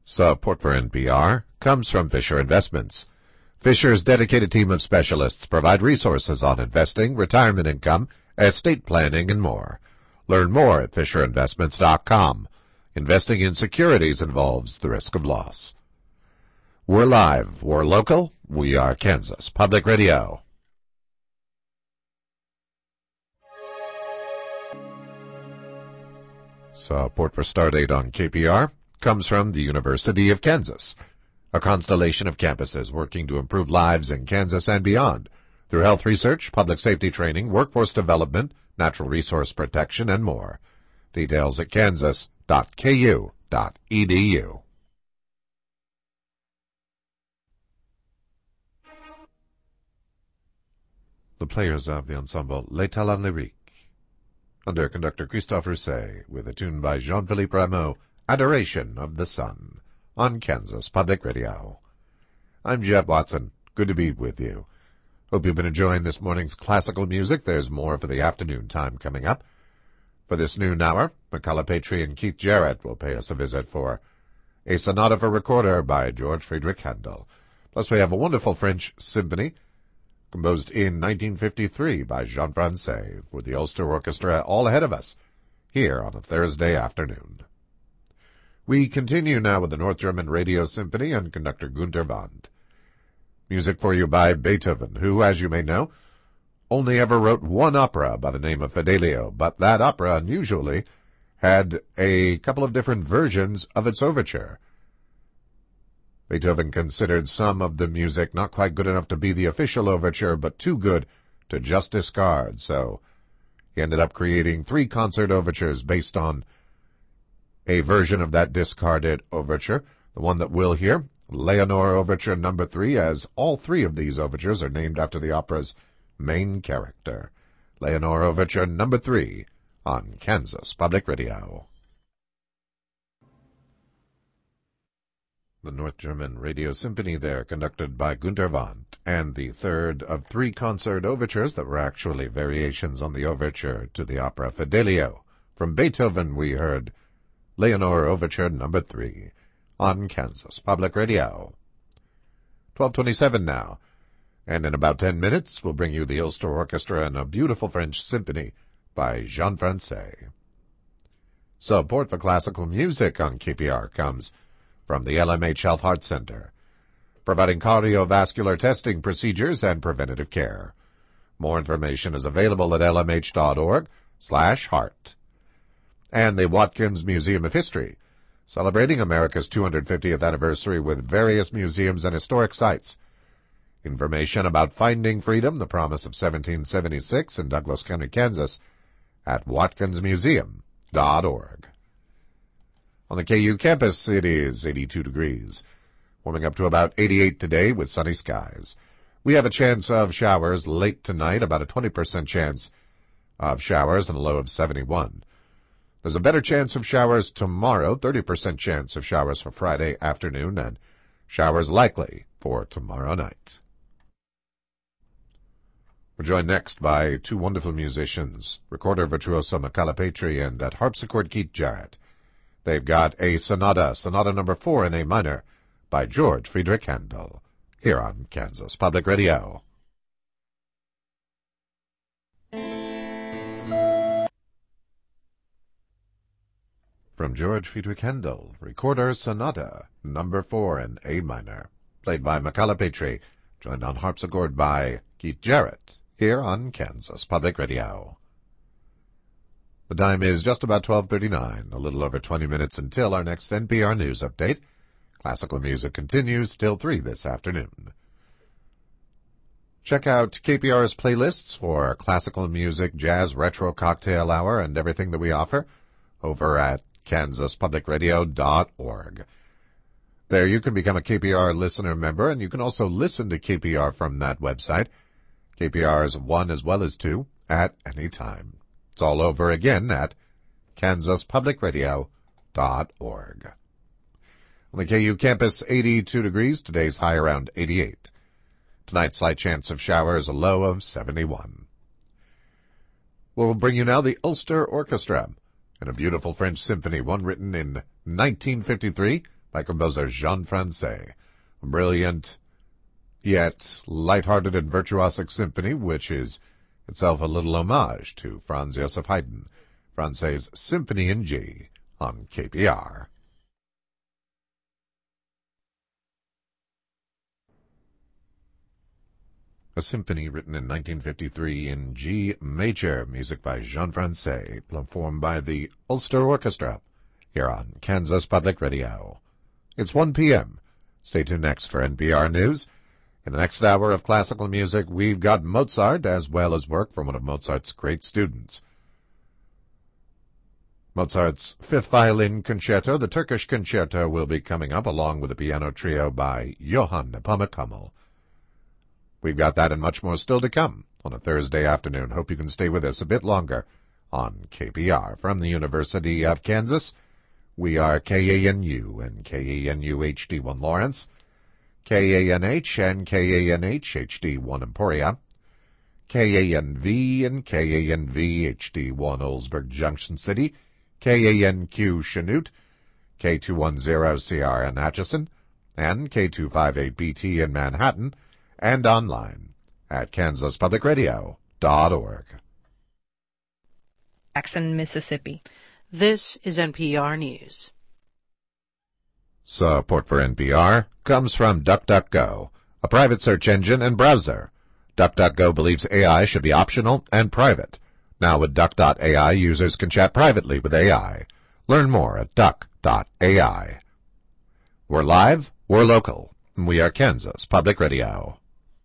Support for NPR comes from Fisher Investments. Fisher's dedicated team of specialists provide resources on investing, retirement income, estate planning, and more. Learn more at FisherInvestments.com. Investing in securities involves the risk of loss. We're live. We're local. We are Kansas Public Radio. Support for Stardate on KPR comes from the University of Kansas, a constellation of campuses working to improve lives in Kansas and beyond through health research, public safety training, workforce development, natural resource protection, and more. Details at kansas.ku.edu. The players of the ensemble Les Talents Lyriques, under conductor Christophe Rousset, with a tune by Jean-Philippe Rameau, Adoration of the Sun, on Kansas Public Radio. I'm Jeff Watson. Good to be with you. Hope you've been enjoying this morning's classical music. There's more for the afternoon time coming up. For this noon hour, McCullough Patry and Keith Jarrett will pay us a visit for a sonata for recorder by George Friedrich Handel. Plus we have a wonderful French symphony composed in 1953 by Jean Francais for the Ulster Orchestra, all ahead of us here on a Thursday afternoon. We continue now with the North German Radio Symphony and conductor Günter Wand. Music for you by Beethoven, who, as you may know, only ever wrote one opera by the name of Fidelio, but that opera unusually had a couple of different versions of its overture. Beethoven considered some of the music not quite good enough to be the official overture, but too good to just discard, so he ended up creating 3 concert overtures based on a version of that discarded overture. The one that we'll hear, Leonore Overture No. 3, as all 3 of these overtures are named after the opera's main character. Leonore Overture No. 3 on Kansas Public Radio. The North German Radio Symphony there, conducted by Günter Wand, and the third of 3 concert overtures that were actually variations on the overture to the opera Fidelio. From Beethoven we heard Leonore Overture No. 3 on Kansas Public Radio. 12:27 now, and in about 10 minutes we'll bring you the Ulster Orchestra and a beautiful French symphony by Jean Francais. Support for classical music on KPR comes from the LMH Health Heart Center, providing cardiovascular testing procedures and preventative care. More information is available at lmh.org/heart. And the Watkins Museum of History, celebrating America's 250th anniversary with various museums and historic sites. Information about Finding Freedom, the Promise of 1776 in Douglas County, Kansas, at watkinsmuseum.org. On the KU campus, it is 82 degrees, warming up to about 88 today with sunny skies. We have a chance of showers late tonight, about a 20% chance of showers and a low of 71. There's a better chance of showers tomorrow, 30% chance of showers for Friday afternoon, and showers likely for tomorrow night. We're joined next by 2 wonderful musicians, recorder virtuoso McCullough Patry and at harpsichord Keith Jarrett. They've got a sonata No. 4 in A minor, by George Friedrich Handel, here on Kansas Public Radio. From George Friedrich Handel, Recorder Sonata No. 4 in A minor, played by McCullough Patry, joined on harpsichord by Keith Jarrett, here on Kansas Public Radio. The time is just about 12:39, a little over 20 minutes until our next NPR News Update. Classical music continues till 3 this afternoon. Check out KPR's playlists for classical music, jazz, retro cocktail hour, and everything that we offer over at kansaspublicradio.org. There you can become a KPR listener member, and you can also listen to KPR from that website, KPR's 1 as well as 2, at any time. It's all over again at kansaspublicradio.org. On the KU campus, 82 degrees. Today's high around 88. Tonight, slight chance of showers, a low of 71. We'll bring you now the Ulster Orchestra and a beautiful French symphony, one written in 1953 by composer Jean Francais. A brilliant, yet light-hearted and virtuosic symphony, which is itself a little homage to Franz Joseph Haydn, Francais' Symphony in G on KPR. A symphony written in 1953 in G major, music by Jean Francais, performed by the Ulster Orchestra, here on Kansas Public Radio. It's 1 p.m. Stay tuned next for NPR News. In the next hour of classical music, we've got Mozart, as well as work from one of Mozart's great students. Mozart's Fifth Violin Concerto, the Turkish Concerto, will be coming up, along with a piano trio by Johann Nepomuk Hummel. We've got that and much more still to come on a Thursday afternoon. Hope you can stay with us a bit longer on KPR. From the University of Kansas, we are KANU and KANU HD1 Lawrence, KANH and KANH HD1 Emporia, KANV and KANV HD1 Oldsburg Junction City, KANQ Chanute, K210CR in Atchison, and K258BT in Manhattan, and online at kansaspublicradio.org. Jackson, Mississippi. This is NPR News. Support for NPR comes from DuckDuckGo, a private search engine and browser. DuckDuckGo believes AI should be optional and private. Now with Duck.ai, users can chat privately with AI. Learn more at duck.ai. We're live, we're local, and we are Kansas Public Radio.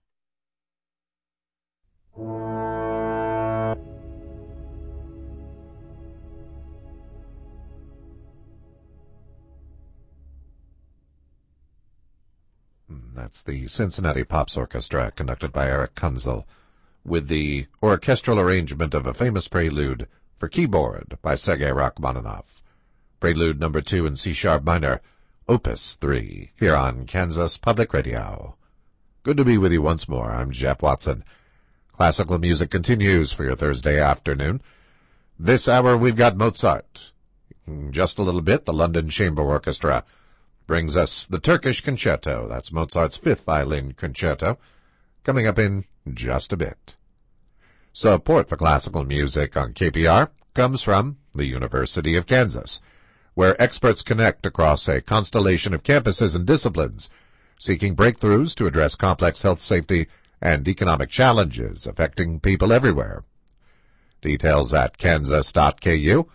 That's the Cincinnati Pops Orchestra, conducted by Eric Kunzel, with the orchestral arrangement of a famous prelude for keyboard by Sergei Rachmaninoff. Prelude number 2 in C-sharp minor, Opus 3, here on Kansas Public Radio. Good to be with you once more. I'm Jeff Watson. Classical music continues for your Thursday afternoon. This hour we've got Mozart. In just a little bit, the London Chamber Orchestra brings us the Turkish Concerto. That's Mozart's Fifth Violin Concerto, coming up in just a bit. Support for classical music on KPR comes from the University of Kansas, where experts connect across a constellation of campuses and disciplines, seeking breakthroughs to address complex health, safety, and economic challenges affecting people everywhere. Details at kansas.ku.edu.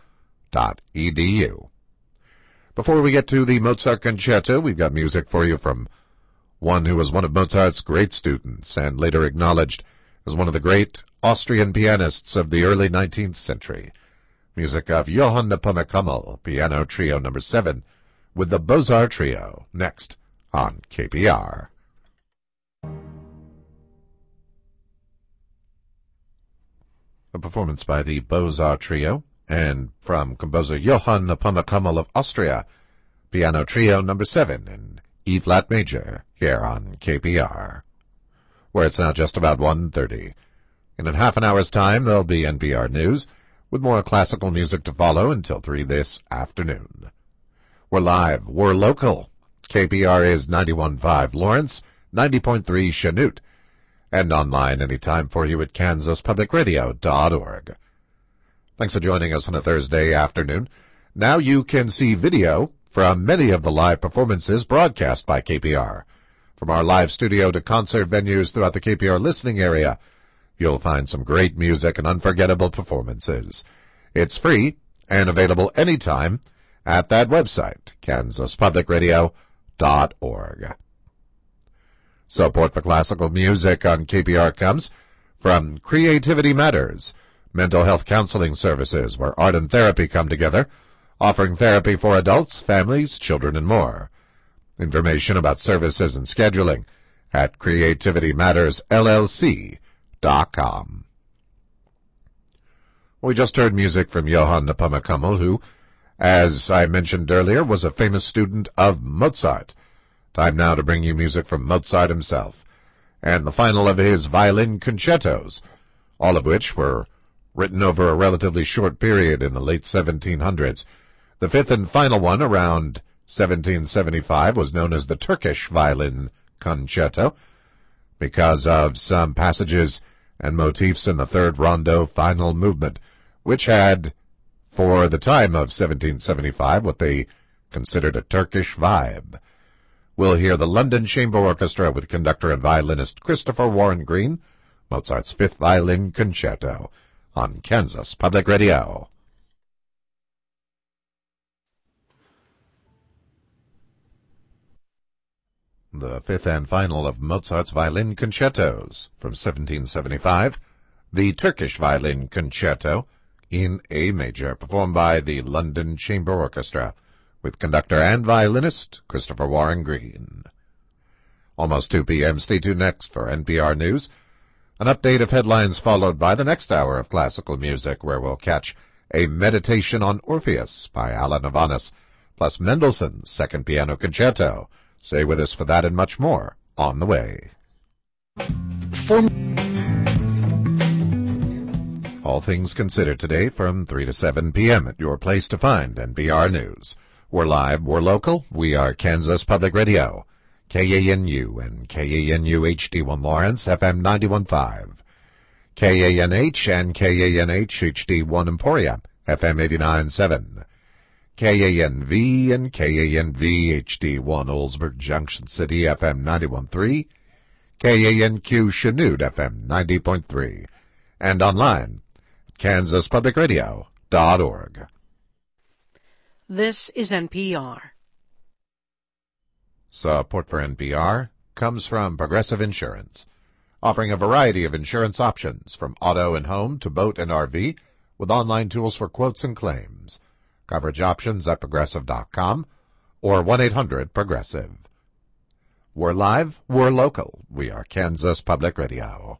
Before we get to the Mozart Concerto, we've got music for you from one who was one of Mozart's great students and later acknowledged as one of the great Austrian pianists of the early 19th century. Music of Johann Nepomuk Hummel, Piano Trio No. 7, with the Beaux-Arts Trio, next on KPR. A performance by the Beaux-Arts Trio, and from composer Johann Nepomuk Hummel of Austria, Piano Trio No. 7 in E-flat major, here on KPR, where it's now just about 1:30. In a half an hour's time, there'll be NPR News, with more classical music to follow until 3 this afternoon. We're live, we're local. KPR is 91.5 Lawrence, 90.3 Chanute, and online anytime for you at kansaspublicradio.org. Thanks for joining us on a Thursday afternoon. Now you can see video from many of the live performances broadcast by KPR. From our live studio to concert venues throughout the KPR listening area, you'll find some great music and unforgettable performances. It's free and available anytime at that website, kansaspublicradio.org. Support for classical music on KPR comes from Creativity Matters, mental health counseling services where art and therapy come together, offering therapy for adults, families, children, and more. Information about services and scheduling at creativitymattersllc.com. We just heard music from Johann Nepomuk Hummel, who, as I mentioned earlier, was a famous student of Mozart. Time now to bring you music from Mozart himself, and the final of his violin concertos, all of which were written over a relatively short period in the late 1700s. The fifth and final one around 1775 was known as the Turkish Violin Concerto because of some passages and motifs in the third rondo final movement, which had, for the time of 1775, what they considered a Turkish vibe. We'll hear the London Chamber Orchestra with conductor and violinist Christopher Warren Green, Mozart's Fifth Violin Concerto, on Kansas Public Radio. The fifth and final of Mozart's violin concertos from 1775, the Turkish Violin Concerto in A major, performed by the London Chamber Orchestra, with conductor and violinist Christopher Warren Green. Almost 2 p.m. Stay tuned next for NPR News. An update of headlines followed by the next hour of classical music, where we'll catch a Meditation on Orpheus by Alan Havanis, plus Mendelssohn's Second Piano Concerto. Stay with us for that and much more on the way. All things considered today from 3 to 7 p.m. at your place to find NPR News. We're live, we're local, we are Kansas Public Radio, KANU and KANU HD1 Lawrence, FM 91.5, KANH and KANH HD1 Emporia, FM 89.7, KANV and KANV HD1 Oldsburg Junction City, FM 91.3, KANQ Chanute, FM 90.3, and online at kansaspublicradio.org. This is NPR. Support for NPR comes from Progressive Insurance, offering a variety of insurance options from auto and home to boat and RV with online tools for quotes and claims. Coverage options at Progressive.com or 1-800-PROGRESSIVE. We're live, we're local. We are Kansas Public Radio.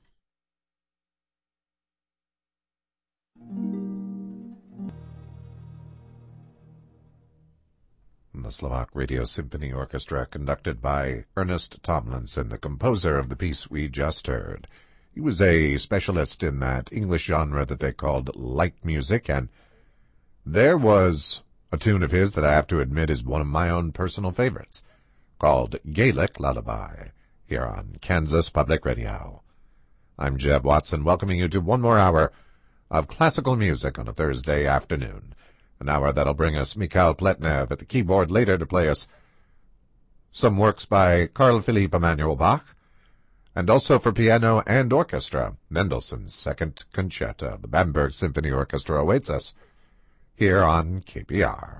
The Slovak Radio Symphony Orchestra, conducted by Ernest Tomlinson, the composer of the piece we just heard. He was a specialist in that English genre that they called light music, and there was a tune of his that I have to admit is one of my own personal favorites, called Gaelic Lullaby, here on Kansas Public Radio. I'm Jeb Watson, welcoming you to one more hour of classical music on a Thursday afternoon. An hour that'll bring us Mikhail Pletnev at the keyboard later to play us some works by Carl Philipp Emanuel Bach, and also for piano and orchestra, Mendelssohn's Second Concerto. The Bamberg Symphony Orchestra awaits us here on KPR.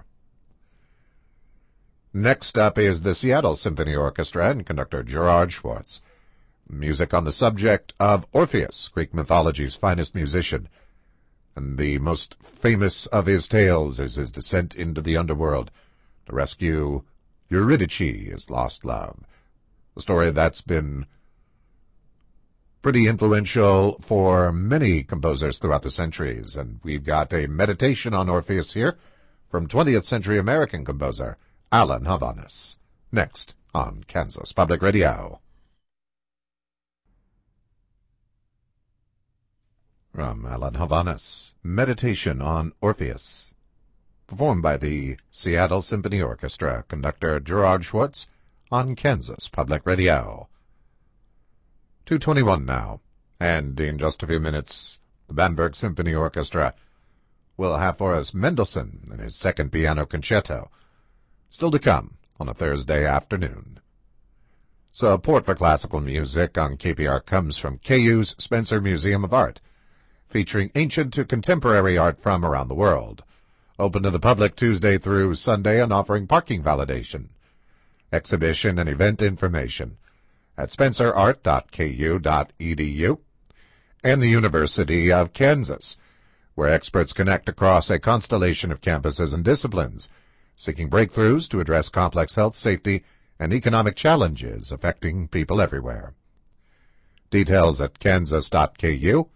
Next up is the Seattle Symphony Orchestra and conductor Gerard Schwartz. Music on the subject of Orpheus, Greek mythology's finest musician, and the most famous of his tales is his descent into the underworld to rescue Eurydice, his lost love. A story that's been pretty influential for many composers throughout the centuries, and we've got a meditation on Orpheus here from 20th century American composer Alan Havanis. Next on Kansas Public Radio. From Alan Havanis, Meditation on Orpheus, performed by the Seattle Symphony Orchestra, conductor Gerard Schwartz, on Kansas Public Radio. 2:21 now, and in just a few minutes, the Bamberg Symphony Orchestra will have for us Mendelssohn and his Second Piano Concerto, still to come on a Thursday afternoon. Support for classical music on KPR comes from KU's Spencer Museum of Art, featuring ancient to contemporary art from around the world. Open to the public Tuesday through Sunday and offering parking validation. Exhibition and event information at spencerart.ku.edu, and the University of Kansas, where experts connect across a constellation of campuses and disciplines, seeking breakthroughs to address complex health, safety, and economic challenges affecting people everywhere. Details at kansas.ku.edu.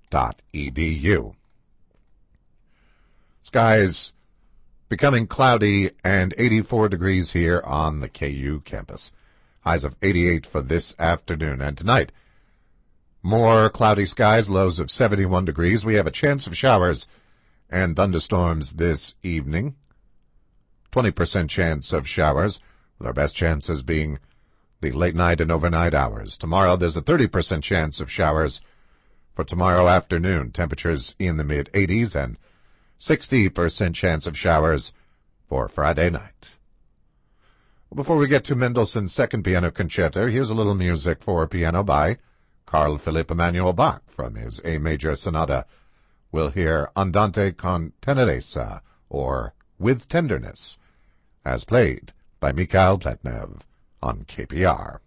Skies becoming cloudy and 84 degrees here on the KU campus. Highs of 88 for this afternoon. And tonight, more cloudy skies, lows of 71 degrees. We have a chance of showers and thunderstorms this evening. 20% chance of showers, with our best chances being the late night and overnight hours. Tomorrow there's a 30% chance of showers for tomorrow afternoon. Temperatures in the mid-80s and 60% chance of showers for Friday night. Before we get to Mendelssohn's Second Piano Concerto, here's a little music for piano by Carl Philipp Emanuel Bach from his A Major Sonata. We'll hear Andante con tenerezza, or With Tenderness, as played by Mikhail Pletnev on KPR.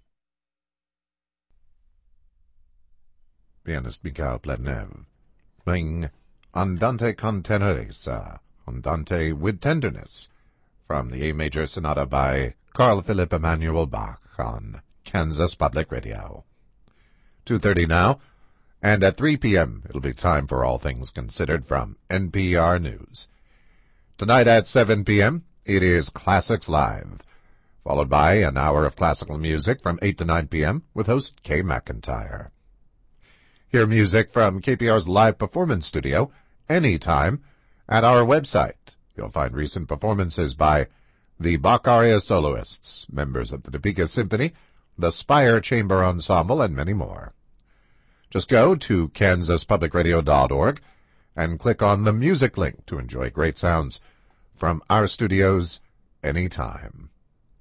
Pianist Mikhail Pletnev playing Andante con tenerezza, Andante with Tenderness, from the A Major Sonata by Carl Philipp Emanuel Bach on Kansas Public Radio. 2:30 now, and at 3 p.m. it'll be time for All Things Considered from NPR News. Tonight at 7 p.m. it is Classics Live, followed by an hour of classical music from 8 to 9 p.m. with host Kay McIntyre. Hear music from KPR's live performance studio anytime at our website. You'll find recent performances by the Bach Aria Soloists, members of the Topeka Symphony, the Spire Chamber Ensemble, and many more. Just go to kansaspublicradio.org and click on the music link to enjoy great sounds from our studios anytime.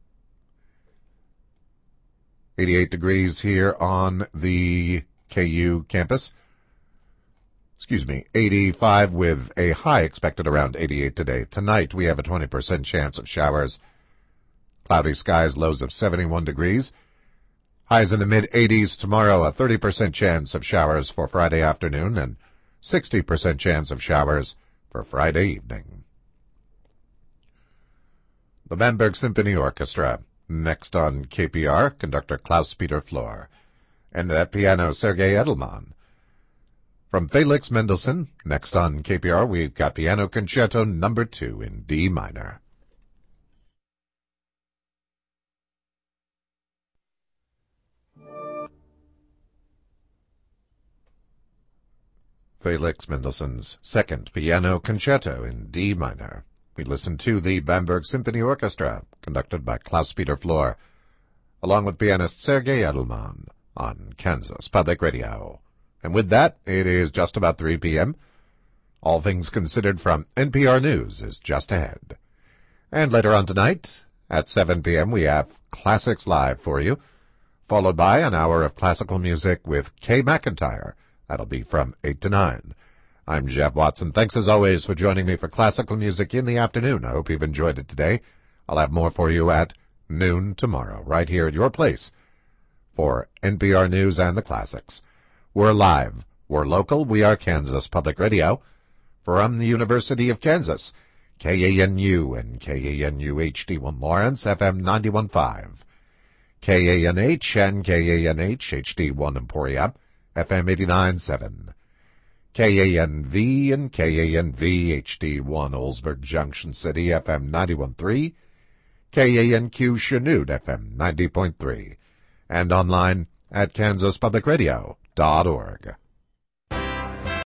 88 degrees here on the KU campus. 85 with a high expected around 88 today. Tonight we have a 20% chance of showers. Cloudy skies, lows of 71 degrees. Highs in the mid-80s tomorrow, a 30% chance of showers for Friday afternoon and 60% chance of showers for Friday evening. The Bamberg Symphony Orchestra, next on KPR, conductor Klaus-Peter Flor, and at piano Sergei Edelman. From Felix Mendelssohn, next on KPR, we've got Piano Concerto No. 2 in D minor. Felix Mendelssohn's Second Piano Concerto in D minor. We listen to the Bamberg Symphony Orchestra, conducted by Klaus-Peter Flor, along with pianist Sergei Edelman on Kansas Public Radio. And with that, it is just about 3 p.m. All Things Considered from NPR News is just ahead. And later on tonight, at 7 p.m., we have Classics Live for you, followed by an hour of classical music with Kay McIntyre. That'll be from 8 to 9. I'm Jeff Watson. Thanks as always for joining me for classical music in the afternoon. I hope you've enjoyed it today. I'll have more for you at noon tomorrow, right here at your place for NPR News and the Classics. We're live, we're local, we are Kansas Public Radio, from the University of Kansas, KANU and KANU HD1 Lawrence, FM 91.5, KANH and KANH HD1 Emporia, FM 89.7, KANV and KANV HD1 Oldsburg Junction City, FM 91.3, KANQ Chanute, FM 90.3, and online at kansaspublicradio.org.